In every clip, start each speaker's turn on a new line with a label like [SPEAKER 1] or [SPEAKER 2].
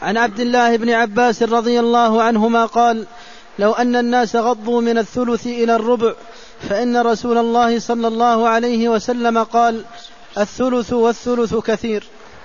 [SPEAKER 1] عن عبد الله بن عباس رضي الله عنهما قال: لو أن الناس غضوا من الثلث إلى الربع فإن رسول الله صلى الله عليه وسلم قال: الثلث والثلث كثير.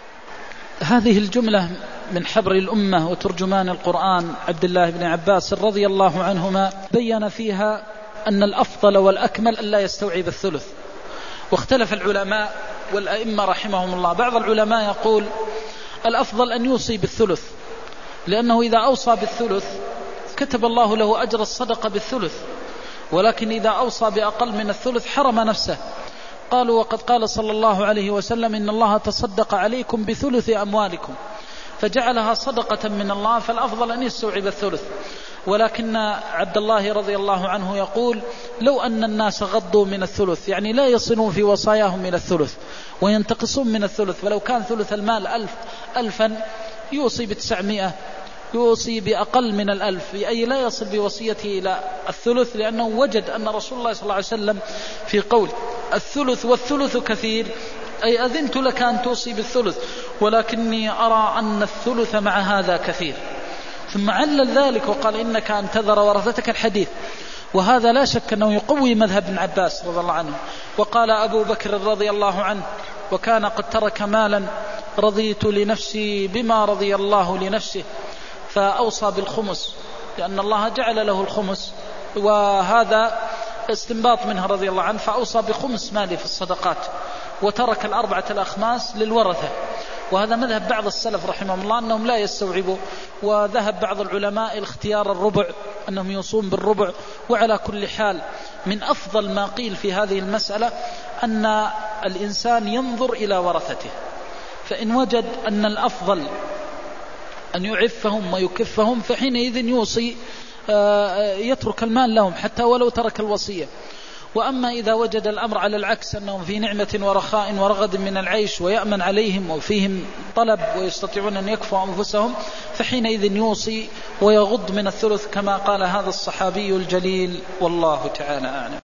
[SPEAKER 2] هذه الجملة من حبر الأمة وترجمان القرآن عبد الله بن عباس رضي الله عنهما بين فيها أن الأفضل والأكمل أن لا يستوعب الثلث. واختلف العلماء والأئمة رحمهم الله. بعض العلماء يقول الأفضل أن يوصي بالثلث، لأنه إذا أوصى بالثلث كتب الله له أجر الصدقة بالثلث، ولكن إذا أوصى بأقل من الثلث حرم نفسه. قالوا: وقد قال صلى الله عليه وسلم: إن الله تصدق عليكم بثلث أموالكم، فجعلها صدقة من الله، فالأفضل أن يستوعب الثلث. ولكن عبد الله رضي الله عنه يقول: لو أن الناس غضوا من الثلث، يعني لا يصلون في وصاياهم من الثلث وينتقصون من الثلث، فلو كان ثلث المال 1000 يوصي ب900، يوصي بأقل من 1000، أي لا يصل بوصيته إلى الثلث، لأنه وجد أن رسول الله صلى الله عليه وسلم في قول الثلث والثلث كثير، أي أذنت لك أن توصي بالثلث، ولكني أرى أن الثلث مع هذا كثير. ثم علل ذلك وقال: إنك أن تذر ورثتك الحديث. وهذا لا شك أنه يقوي مذهب ابن عباس رضي الله عنه. وقال أبو بكر رضي الله عنه: وكان قد ترك مالا رضيت لنفسي بما رضي الله لنفسه، فأوصى بالخمس، لأن الله جعل له الخمس، وهذا استنباط منه رضي الله عنه، فأوصى بخمس ماله في الصدقات، وترك 4 الأخماس للورثة. وهذا مذهب بعض السلف رحمهم الله أنهم لا يستوعبوا، وذهب بعض العلماء الاختيار الربع، أنهم يوصون بالربع. وعلى كل حال من أفضل ما قيل في هذه المسألة أن الإنسان ينظر إلى ورثته، فإن وجد أن الأفضل أن يعفهم ويكفهم فحينئذ يوصي يترك المال لهم حتى ولو ترك الوصية. وأما إذا وجد الأمر على العكس، أنهم في نعمة ورخاء ورغد من العيش ويأمن عليهم وفيهم طلب ويستطيعون أن يكفوا أنفسهم، فحينئذ يوصي ويغض من الثلث كما قال هذا الصحابي الجليل، والله تعالى أعلم.